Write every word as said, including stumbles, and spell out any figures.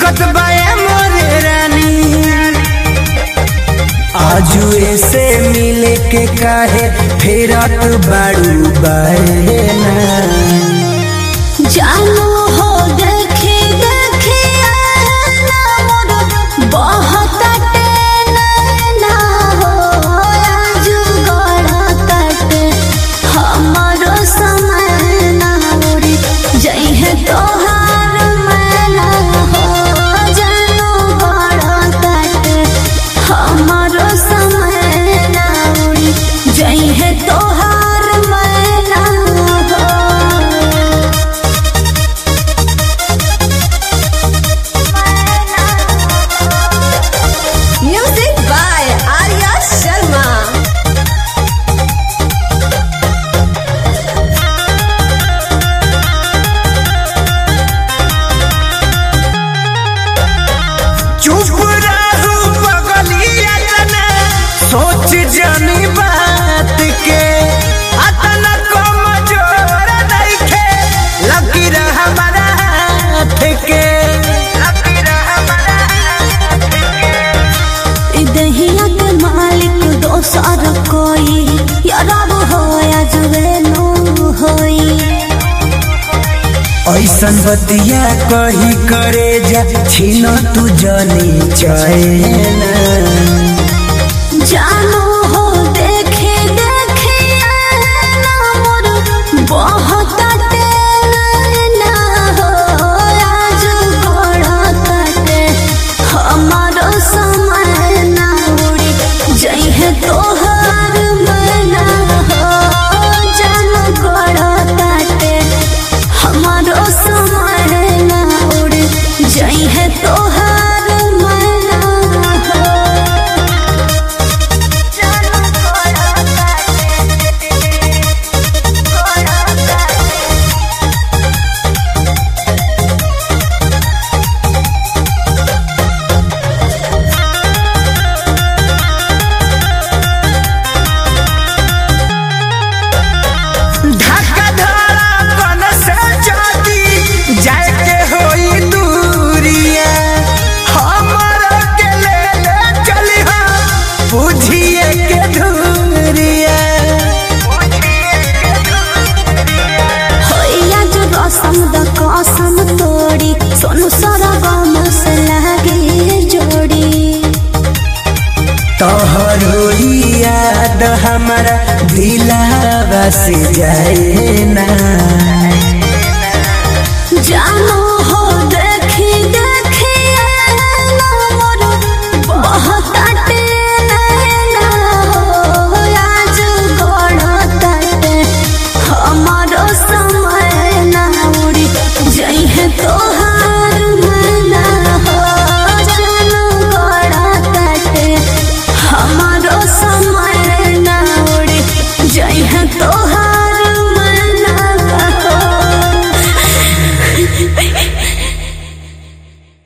दिक्कत बाए मोरे रानी आजू ऐसे मिले के काहे फेरत बाड़ू बाए ना जानू हो देखे देखे ना मोर बहुत ना हो आजू गड़त हमारो समय ना उड़ी जई है तोहार मैना हो जानू गड़त हमारो समय ना उड़ी जई है तोहार मैना हो। Music by Arya Sharma. चुप रहू बगलिया जना सोच जानी बात के अतना कमजोर नइखे लगी रह हमारा हाथ के लगी रह हमारा हाथ के दहिया के मालिक दोसर कोई यारब हो आजवे नो होई ऐसन बतिया कही करे जा छीन तू जानी चैना जानू हो देखे देखे ना मोर बहुत ना हो आज गड़त हमारो समय ना उड़ी जई है तोहार मैना हो जानू गड़त हमारो समय ना उड़ी जई है तोहार मैना हो। धक्का धड़कन से जाती जाए के होई दूरिया हमर के ले ले चली बुझिए के धूरिया होइया जो रसम द कसम तोड़ी सोनू सरगम से लागे जोड़ी तोहरो याद हमारा दिलावा से जाए ना।